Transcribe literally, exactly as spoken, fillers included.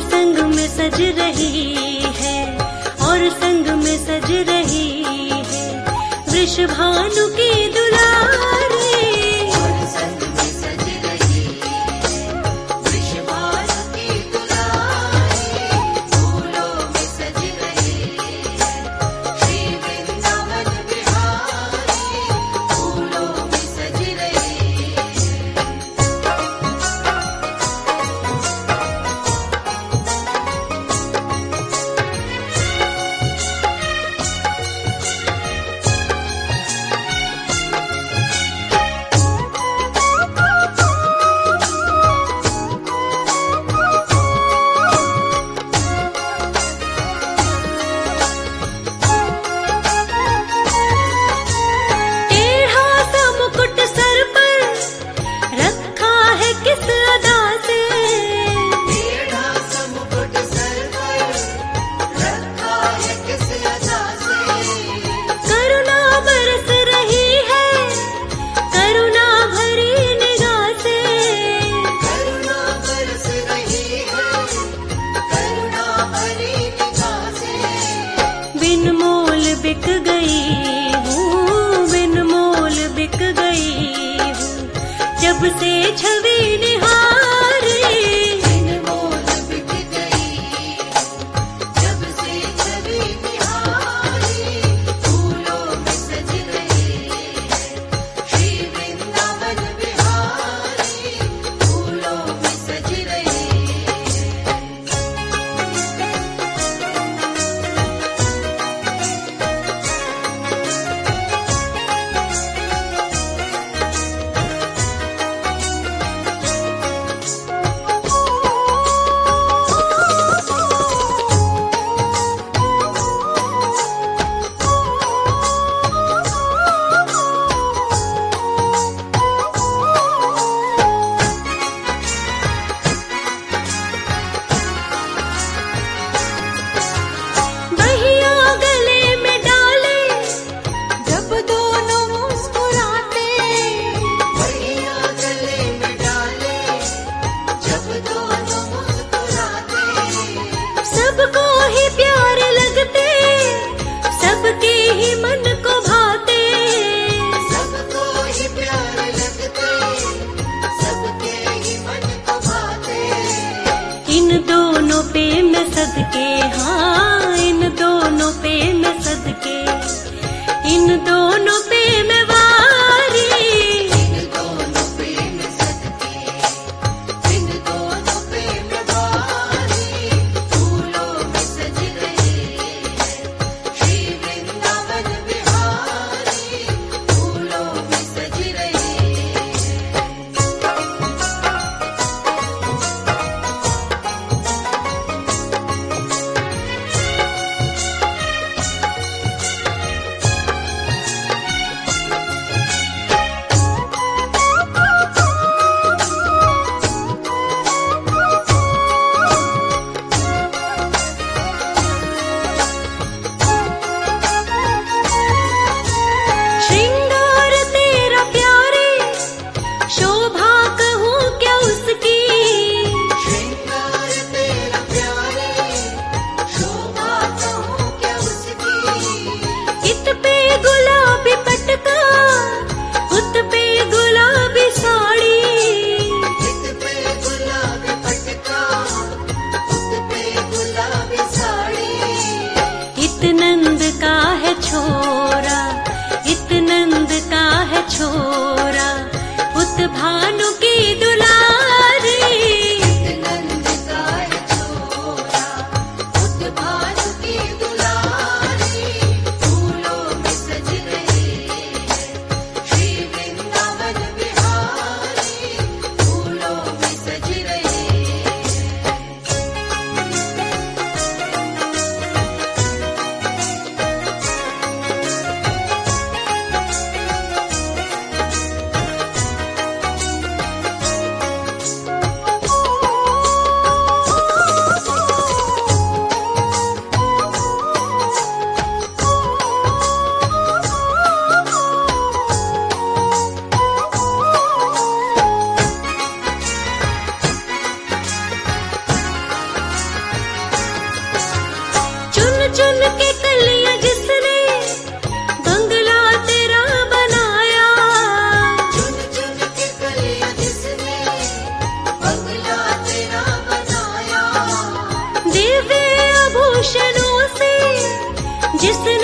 संग में सज रही है, और संग में सज रही है वृषभानु की दुलारी। और संग में सज रही है वृषभानु की दुलारी, फूलों में सज रही है श्री वृंदावन बिहारी, फूलों में सज रही है। टेढ़ा सा मुकुट सर पर रखा है किस अदा से, टेढ़ा सा मुकुट सर पर रखा है किस अदा से, करुणा बरस रही है करुणा भरी निगाह से। करुणा बरस रही है करुणा भरी निगाह से। बिन मोल बिक गई हूँ, बिन मोल बिक गई हूँ जब से छवि निहारी। बिन मोल बिक गई जब से छवि निहारी, फूलों में सज रही है श्री वृंदावन बिहारी, फूलों में सज रही है। बहिया गले में डाले जब दोनों मुस्कुराते, बढ़िया गले में डाले जब दोनों मुस्कुराते, सबको ही प्यारे लगते, सबके ही मन को भाते। सबको ही प्यारे लगते, सबके ही मन को भाते। इन दोनों पे मैं सदके, हाँ इन दोनों पे मैं सदके, इन दोनों पे मैं वारी। इन दोनों पे मैं सदके, इन दोनों पे मैं वारी, फूलों में सज रही है श्री वृंदावन बिहारी, फूलों में सज रही है। चुन के कलियां जिसने बंगला तेरा बनाया, चुन चुन के कलियां जिसने बंगला तेरा बनाया, दिव्य आभूषणों से जिसने